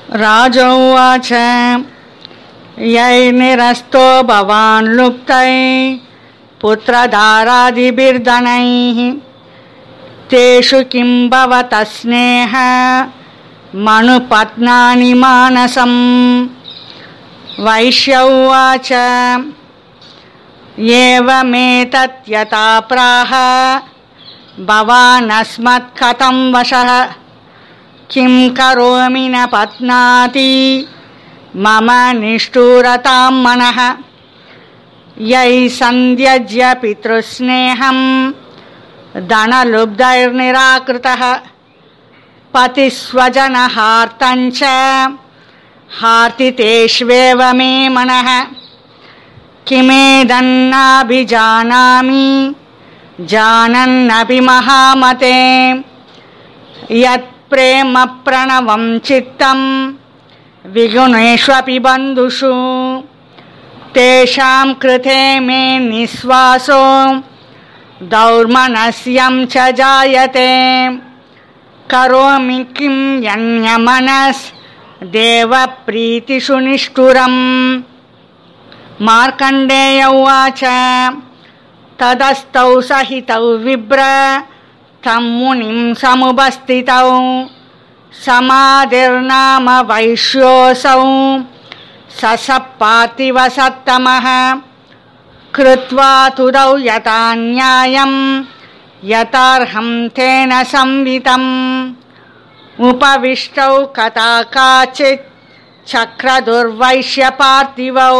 राजोवाच यैर्निरस्तो भवान् लुप्तै पुत्रधारादिभिर्धनैः तेषु किं भवतः स्नेह मनुपत्नानि मानसम्। वैश्य उवाच एवमेतत्यथा प्राह भवानस्मत्कथं वशः किं करोमि न पत्नाति मम निष्ठुरतां मनः। यै सन्त्यज्य पितृस्नेहं धनलुब्धैर्निराकृतः पतिस्वजनहार्तञ्च हार्तितेष्वेव मे मनः। किमेदन्नाभिजानामि जानन्नपि महामते यत्प्रेमप्रणवं चित्तं विगुणेष्वपि बन्धुषु तेषां कृते मे निःश्वासो दौर्मनस्यं च जायते। करोमि किं यन्यमनस्देवप्रीतिषु निष्ठुरम्। मार्कण्डेय उवाच ततस्तौ सहितौ विप्र तं मुनिं समुपस्थितौ समाधिर्नाम वैश्योऽसौ ससपार्थिवसत्तमः कृत्वा तुदौ यथा न्यायं यथार्हं तेन संवितम् उपविष्टौ कथा काचित् चक्रदुर्वैश्यपार्थिवौ।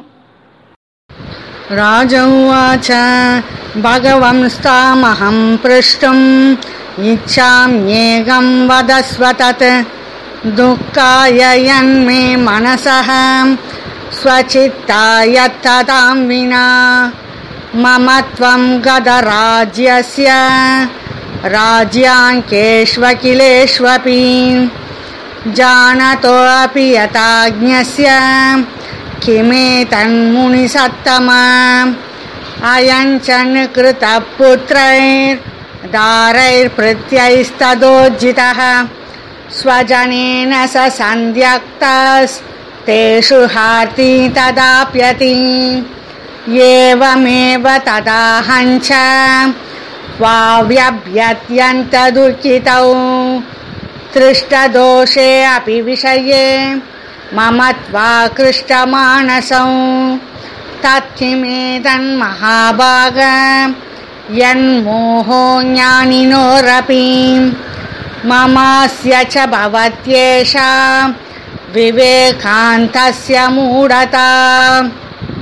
राजा उवाच भगवंस्तामहं प्रष्टुम् इच्छाम्येकं वदस्व तत् दुःखाय यन्मे मनसः स्वचित्ताय तदां विना मम त्वं गदराज्यस्य राज्याङ्केष्वखिलेष्वपि जानतोऽपि यथाज्ञस्य किमेतन्मुनिसत्तमा अयञ्चन् कृतः पुत्रैर्दारैर्भृत्यैस्तदोज्जितः स्वजनेन स सन्त्यक्तस्तेषु हार्ति तदाप्यति एवमेव तदाहञ्च वाव्यभ्यत्यन्तदुःखितौ तृष्टदोषे अपि विषये मम त्वाकृष्टमानसौ तत्किमेतन्महाभाग यन्मोहो ज्ञानिनोरपि ममास्य च भवत्येषा विवेकान्तस्य मूढता।